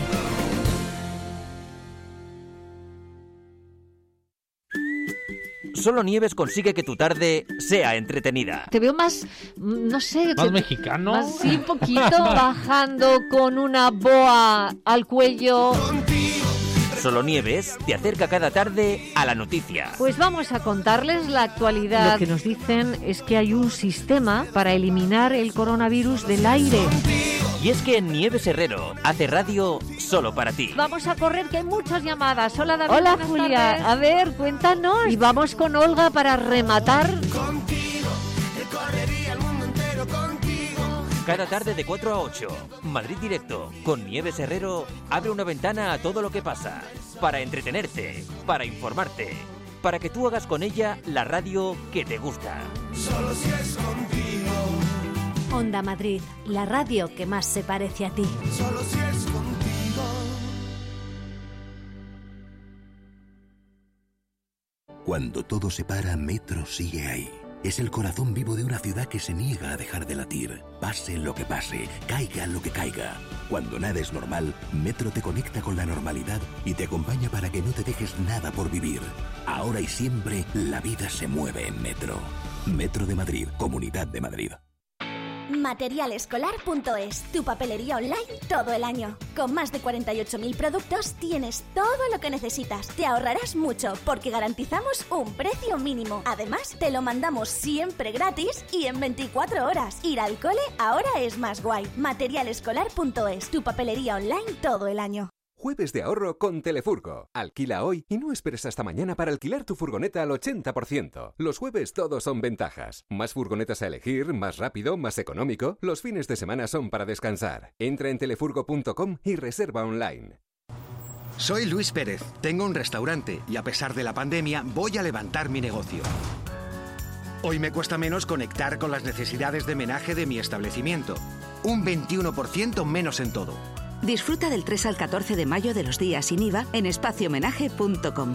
Solo Nieves consigue que tu tarde sea entretenida. Te veo más, no sé... ¿Más que, mexicano? Más, sí, un poquito, bajando con una boa al cuello. Solo Nieves te acerca cada tarde a la noticia. Pues vamos a contarles la actualidad. Lo que nos dicen es que hay un sistema para eliminar el coronavirus del aire. Y es que Nieves Herrero hace radio solo para ti. Vamos a correr, que hay muchas llamadas. Hola, David. Hola, Julia. Tardes. A ver, cuéntanos. Y vamos con Olga para rematar. Contigo, recorrería el mundo entero contigo. Cada tarde de cuatro a ocho, Madrid Directo, con Nieves Herrero, abre una ventana a todo lo que pasa. Para entretenerte, para informarte, para que tú hagas con ella la radio que te gusta. Solo si es contigo. Onda Madrid, la radio que más se parece a ti. Solo si es contigo. Cuando todo se para, Metro sigue ahí. Es el corazón vivo de una ciudad que se niega a dejar de latir. Pase lo que pase, caiga lo que caiga. Cuando nada es normal, Metro te conecta con la normalidad y te acompaña para que no te dejes nada por vivir. Ahora y siempre, la vida se mueve en Metro. Metro de Madrid, Comunidad de Madrid. material escolar punto es, tu papelería online todo el año. Con más de cuarenta y ocho mil productos tienes todo lo que necesitas. Te ahorrarás mucho porque garantizamos un precio mínimo. Además, te lo mandamos siempre gratis y en veinticuatro horas. Ir al cole ahora es más guay. material escolar punto es, tu papelería online todo el año. Jueves de ahorro con Telefurgo. Alquila hoy y no esperes hasta mañana para alquilar tu furgoneta al ochenta por ciento. Los jueves todos son ventajas. Más furgonetas a elegir, más rápido, más económico. Los fines de semana son para descansar. Entra en telefurgo punto com y reserva online. Soy Luis Pérez, tengo un restaurante y a pesar de la pandemia voy a levantar mi negocio. Hoy me cuesta menos conectar con las necesidades de menaje de mi establecimiento. Un veintiuno por ciento menos en todo. Disfruta del tres al catorce de mayo de los días sin I V A en espacio homenaje punto com.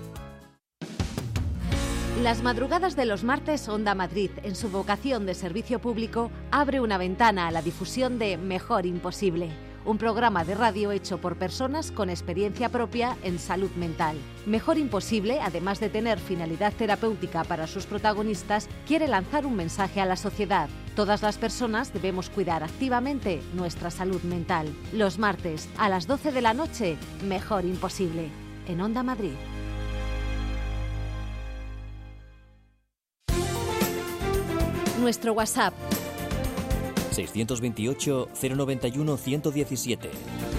Las madrugadas de los martes, Onda Madrid, en su vocación de servicio público, abre una ventana a la difusión de Mejor Imposible, un programa de radio hecho por personas con experiencia propia en salud mental. Mejor Imposible, además de tener finalidad terapéutica para sus protagonistas, quiere lanzar un mensaje a la sociedad. Todas las personas debemos cuidar activamente nuestra salud mental. Los martes, a las doce de la noche, Mejor Imposible, en Onda Madrid. Nuestro WhatsApp seiscientos veintiocho, cero noventa y uno, ciento diecisiete.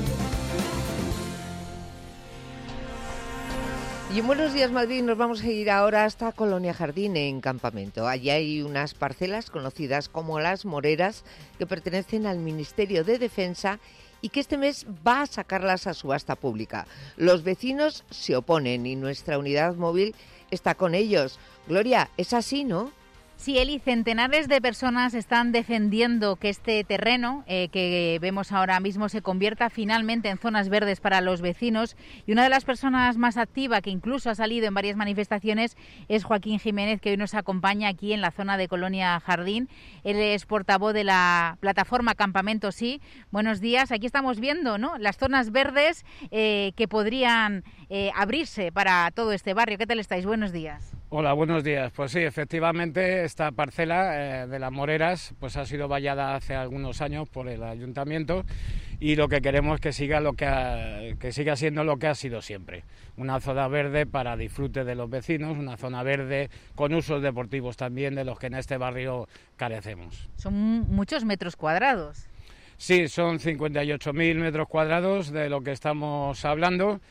Y en Buenos Días Madrid nos vamos a ir ahora hasta Colonia Jardín, en Campamento. Allí hay unas parcelas conocidas como Las Moreras que pertenecen al Ministerio de Defensa y que este mes va a sacarlas a subasta pública. Los vecinos se oponen y nuestra unidad móvil está con ellos. Gloria, es así, ¿no? Sí, Eli, centenares de personas están defendiendo que este terreno eh, que vemos ahora mismo se convierta finalmente en zonas verdes para los vecinos, y una de las personas más activas, que incluso ha salido en varias manifestaciones, es Joaquín Jiménez, que hoy nos acompaña aquí en la zona de Colonia Jardín. Él es portavoz de la plataforma Campamento Sí. Buenos días. Aquí estamos viendo, ¿no?, las zonas verdes eh, que podrían eh, abrirse para todo este barrio. ¿Qué tal estáis? Buenos días. Hola, buenos días. Pues sí, efectivamente, esta parcela eh, de las Moreras pues ha sido vallada hace algunos años por el ayuntamiento, y lo que queremos es que siga lo que ha, que siga siendo lo que ha sido siempre, una zona verde para disfrute de los vecinos, una zona verde con usos deportivos también, de los que en este barrio carecemos. Son muchos metros cuadrados. Sí, son cincuenta y ocho mil metros cuadrados de lo que estamos hablando,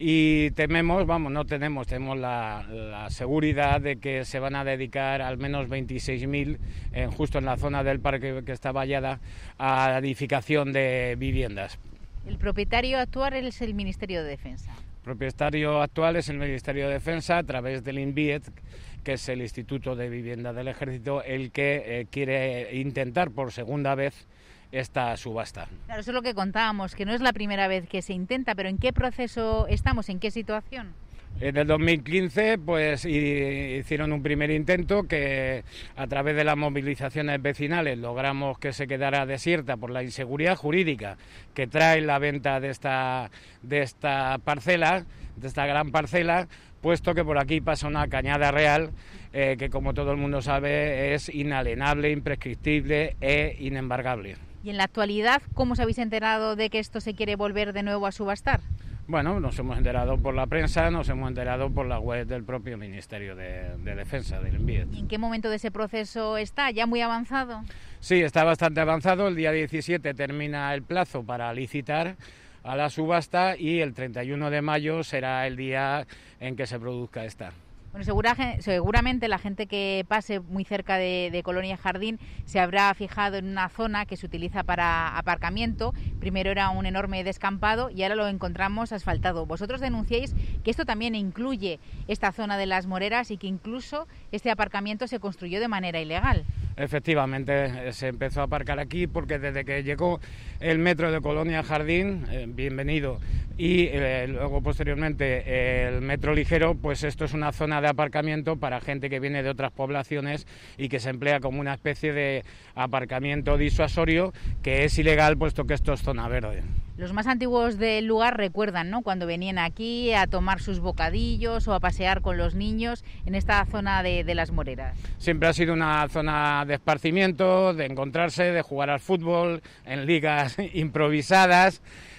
y tememos, vamos, no tenemos, tenemos la, la seguridad de que se van a dedicar al menos veintiséis mil, eh, justo en la zona del parque que está vallada, a la edificación de viviendas. El propietario actual es el Ministerio de Defensa. El propietario actual es el Ministerio de Defensa, a través del INVIET, que es el Instituto de Vivienda del Ejército, el que eh, quiere intentar por segunda vez esta subasta. Claro, eso es lo que contábamos, que no es la primera vez que se intenta, pero ¿en qué proceso estamos? ¿En qué situación? En el dos mil quince pues hicieron un primer intento que, a través de las movilizaciones vecinales, logramos que se quedara desierta por la inseguridad jurídica que trae la venta de esta, de esta parcela, de esta gran parcela, puesto que por aquí pasa una cañada real eh, que, como todo el mundo sabe, es inalienable, imprescriptible e inembargable. Y en la actualidad, ¿cómo os habéis enterado de que esto se quiere volver de nuevo a subastar? Bueno, nos hemos enterado por la prensa, nos hemos enterado por la web del propio Ministerio de, de Defensa, del INVIET. ¿Y en qué momento de ese proceso está? ¿Ya muy avanzado? Sí, está bastante avanzado. El día diecisiete termina el plazo para licitar a la subasta, y el treinta y uno de mayo será el día en que se produzca esta. Bueno, segura, seguramente la gente que pase muy cerca de, de Colonia Jardín se habrá fijado en una zona que se utiliza para aparcamiento. Primero era un enorme descampado y ahora lo encontramos asfaltado. Vosotros denunciáis que esto también incluye esta zona de las Moreras y que incluso este aparcamiento se construyó de manera ilegal. Efectivamente, se empezó a aparcar aquí porque desde que llegó el metro de Colonia Jardín, eh, bienvenido, y eh, luego posteriormente el metro ligero, pues esto es una zona de aparcamiento para gente que viene de otras poblaciones y que se emplea como una especie de aparcamiento disuasorio, que es ilegal puesto que esto es zona verde. Los más antiguos del lugar recuerdan, ¿no?, cuando venían aquí a tomar sus bocadillos o a pasear con los niños en esta zona de, de las Moreras. Siempre ha sido una zona de esparcimiento, de encontrarse, de jugar al fútbol en ligas improvisadas,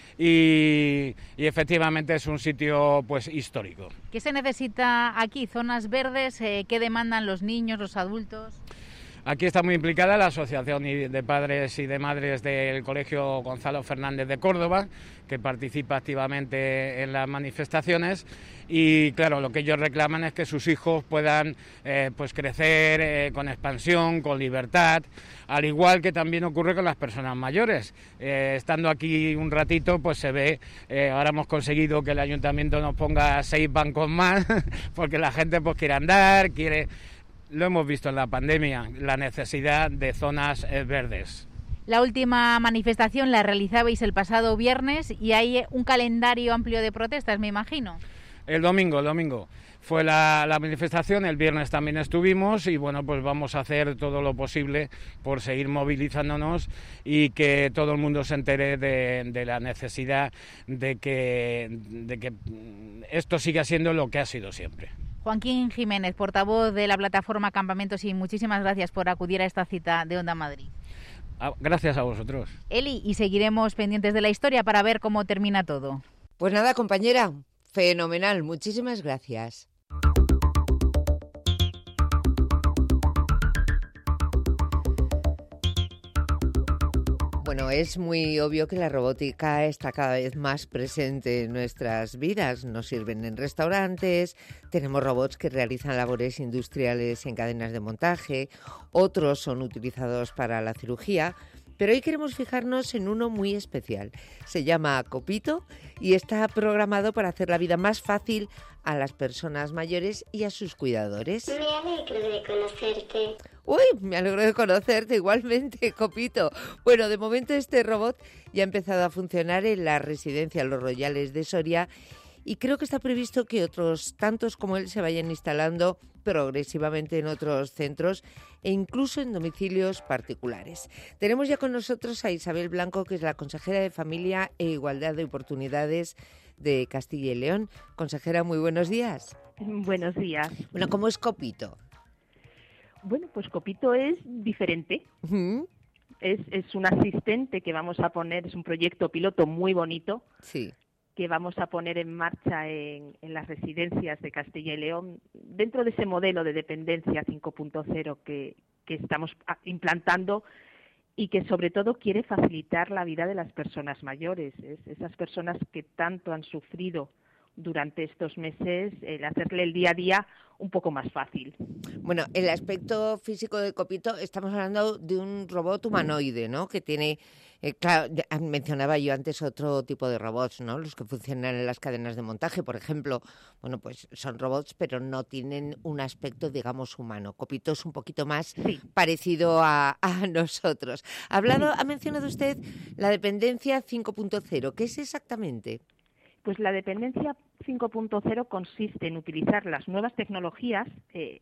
y, y efectivamente es un sitio pues histórico. ¿Qué se necesita aquí? ¿Zonas verdes? Eh, ¿Qué demandan los niños, los adultos? Aquí está muy implicada la Asociación de Padres y de Madres del Colegio Gonzalo Fernández de Córdoba, que participa activamente en las manifestaciones, y claro, lo que ellos reclaman es que sus hijos puedan eh, pues crecer eh, con expansión, con libertad, al igual que también ocurre con las personas mayores. Eh, estando aquí un ratito, pues se ve, eh, ahora hemos conseguido que el ayuntamiento nos ponga seis bancos más, porque la gente pues quiere andar, quiere... Lo hemos visto en la pandemia, la necesidad de zonas verdes. La última manifestación la realizabais el pasado viernes y hay un calendario amplio de protestas, me imagino. El domingo, el domingo fue la, la manifestación, el viernes también estuvimos, y bueno, pues vamos a hacer todo lo posible por seguir movilizándonos y que todo el mundo se entere de, de la necesidad de que, de que esto siga siendo lo que ha sido siempre. Joaquín Jiménez, portavoz de la plataforma Campamentos, y muchísimas gracias por acudir a esta cita de Onda Madrid. Gracias a vosotros. Eli, y seguiremos pendientes de la historia para ver cómo termina todo. Pues nada, compañera, fenomenal, muchísimas gracias. Bueno, es muy obvio que la robótica está cada vez más presente en nuestras vidas. Nos sirven en restaurantes, tenemos robots que realizan labores industriales en cadenas de montaje, otros son utilizados para la cirugía, Pero hoy queremos fijarnos en uno muy especial. Se llama Copito y está programado para hacer la vida más fácil a las personas mayores y a sus cuidadores. Me alegro de conocerte. Uy, me alegro de conocerte igualmente, Copito. Bueno, de momento este robot ya ha empezado a funcionar en la residencia Los Royales de Soria y creo que está previsto que otros tantos como él se vayan instalando progresivamente en otros centros e incluso en domicilios particulares. Tenemos ya con nosotros a Isabel Blanco, que es la consejera de Familia e Igualdad de Oportunidades de Castilla y León. Consejera, muy buenos días. Buenos días. Bueno, ¿cómo es Copito? Bueno, pues Copito es diferente. Uh-huh. Es, es un asistente que vamos a poner, es un proyecto piloto muy bonito. Sí. Que vamos a poner en marcha en, en las residencias de Castilla y León, dentro de ese modelo de dependencia cinco punto cero que, que estamos implantando y que sobre todo quiere facilitar la vida de las personas mayores, es, esas personas que tanto han sufrido durante estos meses, el hacerle el día a día un poco más fácil. Bueno, el aspecto físico de Copito, estamos hablando de un robot humanoide, ¿no? Que tiene, eh, claro, mencionaba yo antes otro tipo de robots, ¿no? Los que funcionan en las cadenas de montaje, por ejemplo. Bueno, pues son robots, pero no tienen un aspecto, digamos, humano. Copito es un poquito más sí. parecido a, a nosotros. Ha hablado, ha mencionado usted la dependencia cinco punto cero. ¿Qué es exactamente? Pues la dependencia cinco punto cero consiste en utilizar las nuevas tecnologías, eh,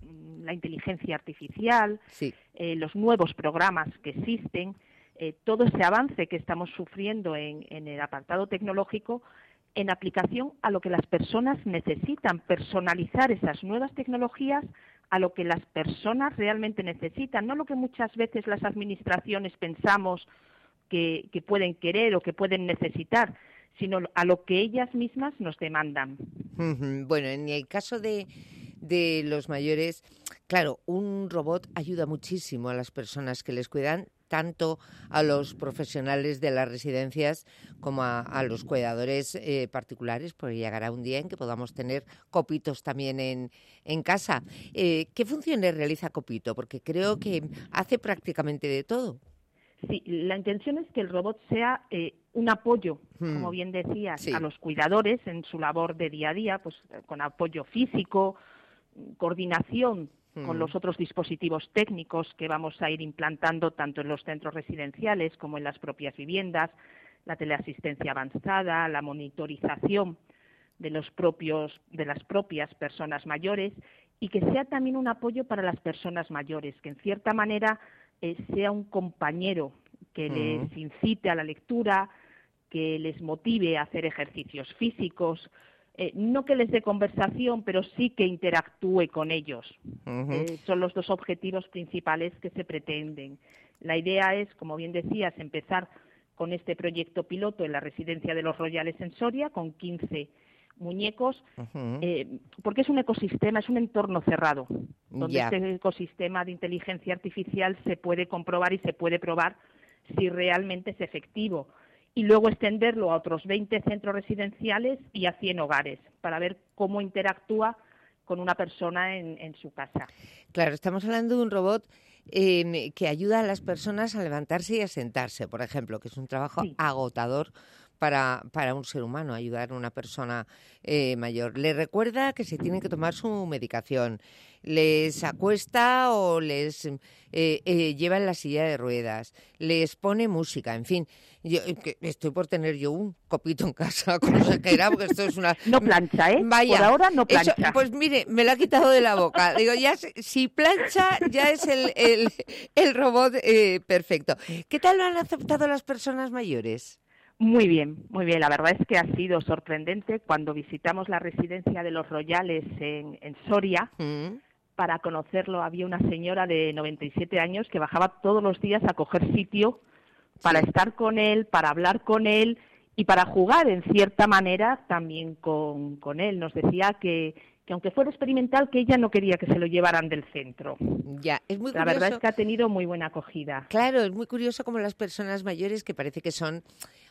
la inteligencia artificial, sí. eh, los nuevos programas que existen, eh, todo ese avance que estamos sufriendo en, en el apartado tecnológico en aplicación a lo que las personas necesitan, personalizar esas nuevas tecnologías a lo que las personas realmente necesitan, no lo que muchas veces las administraciones pensamos que, que pueden querer o que pueden necesitar, sino a lo que ellas mismas nos demandan. Bueno, en el caso de, de los mayores, claro, un robot ayuda muchísimo a las personas que les cuidan, tanto a los profesionales de las residencias como a, a los cuidadores eh, particulares, porque llegará un día en que podamos tener Copitos también en, en casa. Eh, ¿Qué funciones realiza Copito? Porque creo que hace prácticamente de todo. Sí, la intención es que el robot sea eh, un apoyo, hmm. como bien decías, sí. a los cuidadores en su labor de día a día, pues con apoyo físico, coordinación hmm. con los otros dispositivos técnicos que vamos a ir implantando tanto en los centros residenciales como en las propias viviendas, la teleasistencia avanzada, la monitorización de los propios, de las propias personas mayores y que sea también un apoyo para las personas mayores, que en cierta manera eh, sea un compañero que uh-huh. les incite a la lectura, que les motive a hacer ejercicios físicos, eh, no que les dé conversación, pero sí que interactúe con ellos. Uh-huh. Eh, son los dos objetivos principales que se pretenden. La idea es, como bien decías, empezar con este proyecto piloto en la residencia de Los Royales en Soria, con quince muñecos, uh-huh. eh, porque es un ecosistema, es un entorno cerrado, donde yeah. este ecosistema de inteligencia artificial se puede comprobar y se puede probar si realmente es efectivo. Y luego extenderlo a otros veinte centros residenciales y a cien hogares, para ver cómo interactúa con una persona en, en su casa. Claro, estamos hablando de un robot eh, que ayuda a las personas a levantarse y a sentarse, por ejemplo, que es un trabajo sí. agotador para, para un ser humano, ayudar a una persona eh, mayor. Le recuerda que se tienen que tomar su medicación, les acuesta o les eh, eh, lleva en la silla de ruedas, les pone música, en fin. Yo que estoy por tener yo un Copito en casa, consejera, porque esto es una... No plancha, ¿eh? Vaya, por ahora no plancha. Eso, pues mire, me lo ha quitado de la boca. Digo, ya si plancha, ya es el, el, el robot eh, perfecto. ¿Qué tal lo han aceptado las personas mayores? Muy bien, muy bien. La verdad es que ha sido sorprendente cuando visitamos la residencia de Los Royales en, en Soria. Mm. Para conocerlo había una señora de noventa y siete años que bajaba todos los días a coger sitio para sí. estar con él, para hablar con él y para jugar en cierta manera también con, con él. Nos decía que, que aunque fuera experimental, que ella no quería que se lo llevaran del centro. Ya, es muy curioso. La verdad es que ha tenido muy buena acogida. Claro, es muy curioso como las personas mayores, que parece que son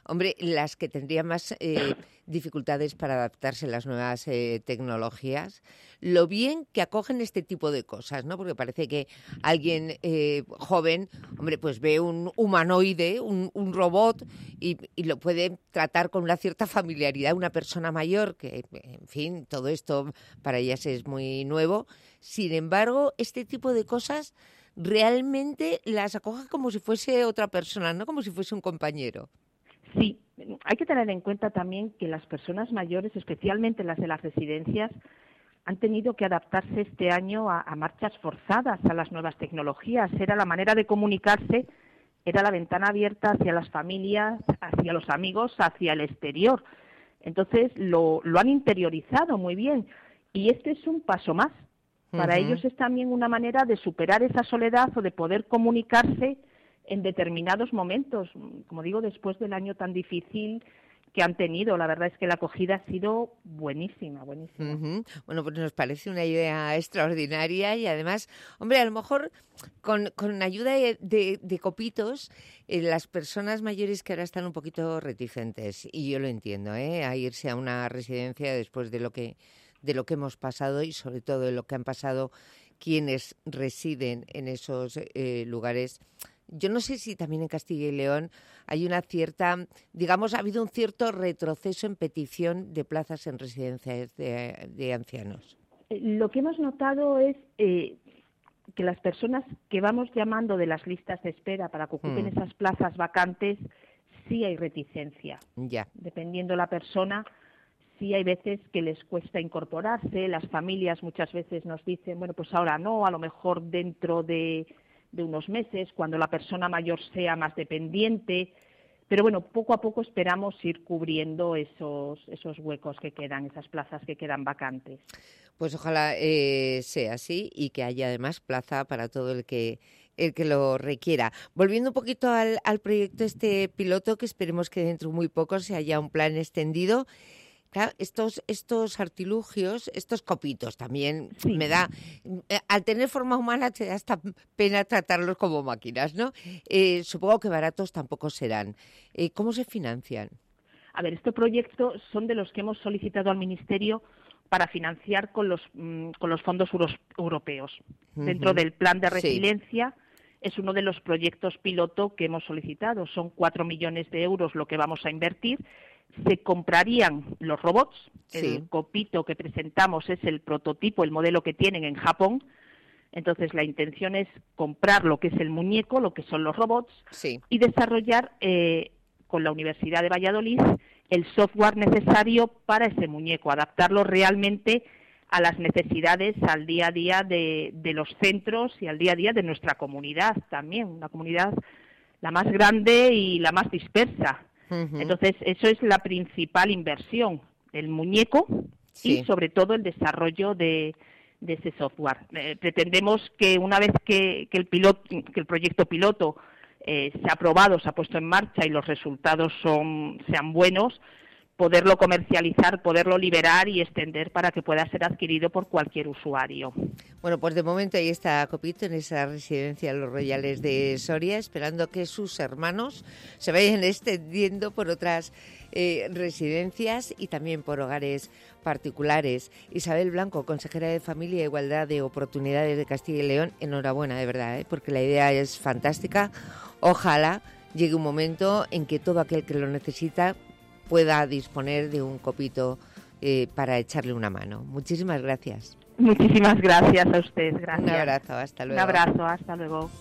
Hombre, las que tendrían más eh, dificultades para adaptarse a las nuevas eh, tecnologías, lo bien que acogen este tipo de cosas, ¿no? Porque parece que alguien eh, joven, hombre, pues ve un humanoide, un, un robot y, y lo puede tratar con una cierta familiaridad. Una persona mayor, que, en fin, todo esto para ellas es muy nuevo. Sin embargo, este tipo de cosas realmente las acoge como si fuese otra persona, no como si fuese un compañero. Sí, hay que tener en cuenta también que las personas mayores, especialmente las de las residencias, han tenido que adaptarse este año a, a marchas forzadas a las nuevas tecnologías. Era la manera de comunicarse, era la ventana abierta hacia las familias, hacia los amigos, hacia el exterior. Entonces lo, lo han interiorizado muy bien y este es un paso más. Para uh-huh. ellos es también una manera de superar esa soledad o de poder comunicarse en determinados momentos, como digo, después del año tan difícil que han tenido. La verdad es que la acogida ha sido buenísima, buenísima. Uh-huh. Bueno, pues nos parece una idea extraordinaria y además, hombre, a lo mejor con, con ayuda de, de, de copitos, eh, las personas mayores que ahora están un poquito reticentes, y yo lo entiendo, ¿eh? A irse a una residencia después de lo que, de lo que hemos pasado y sobre todo de lo que han pasado quienes residen en esos eh, lugares. Yo no sé si también en Castilla y León hay una cierta, digamos, ha habido un cierto retroceso en petición de plazas en residencias de, de ancianos. Lo que hemos notado es eh, que las personas que vamos llamando de las listas de espera para que ocupen mm. esas plazas vacantes, sí hay reticencia. Ya. Dependiendo la persona, sí hay veces que les cuesta incorporarse. Las familias muchas veces nos dicen, bueno, pues ahora no, a lo mejor dentro de... de unos meses, cuando la persona mayor sea más dependiente, pero bueno, poco a poco esperamos ir cubriendo esos esos huecos que quedan, esas plazas que quedan vacantes. Pues ojalá eh, sea así y que haya además plaza para todo el que el que lo requiera. Volviendo un poquito al, al proyecto este piloto, que esperemos que dentro de muy poco se haya un plan extendido. Claro, estos, estos artilugios, estos copitos también sí. me da, eh, al tener forma humana te da hasta pena tratarlos como máquinas, ¿no? Eh, supongo que baratos tampoco serán. Eh, ¿Cómo se financian? A ver, este proyecto son de los que hemos solicitado al Ministerio para financiar con los, mm, con los fondos euros, europeos. Uh-huh. Dentro del plan de resiliencia sí. es uno de los proyectos piloto que hemos solicitado. Son cuatro millones de euros lo que vamos a invertir. Se comprarían los robots, sí. el copito que presentamos es el prototipo, el modelo que tienen en Japón, entonces la intención es comprar lo que es el muñeco, lo que son los robots, sí. y desarrollar eh, con la Universidad de Valladolid el software necesario para ese muñeco, adaptarlo realmente a las necesidades al día a día de, de los centros y al día a día de nuestra comunidad también, una comunidad la más grande y la más dispersa. Uh-huh. Entonces, eso es la principal inversión, el muñeco sí. y sobre todo el desarrollo de, de ese software. Eh, pretendemos que una vez que, que, el, piloto, que el proyecto piloto eh, se ha aprobado, se ha puesto en marcha y los resultados son, sean buenos, poderlo comercializar, poderlo liberar y extender para que pueda ser adquirido por cualquier usuario. Bueno, pues de momento ahí está Copito en esa residencia Los Royales de Soria, esperando que sus hermanos se vayan extendiendo por otras eh, residencias y también por hogares particulares. Isabel Blanco, consejera de Familia e Igualdad de Oportunidades de Castilla y León, enhorabuena de verdad, ¿eh? Porque la idea es fantástica. Ojalá llegue un momento en que todo aquel que lo necesita pueda disponer de un copito eh, para echarle una mano. Muchísimas gracias. Muchísimas gracias a usted. Gracias. Un abrazo, hasta luego. Un abrazo, hasta luego.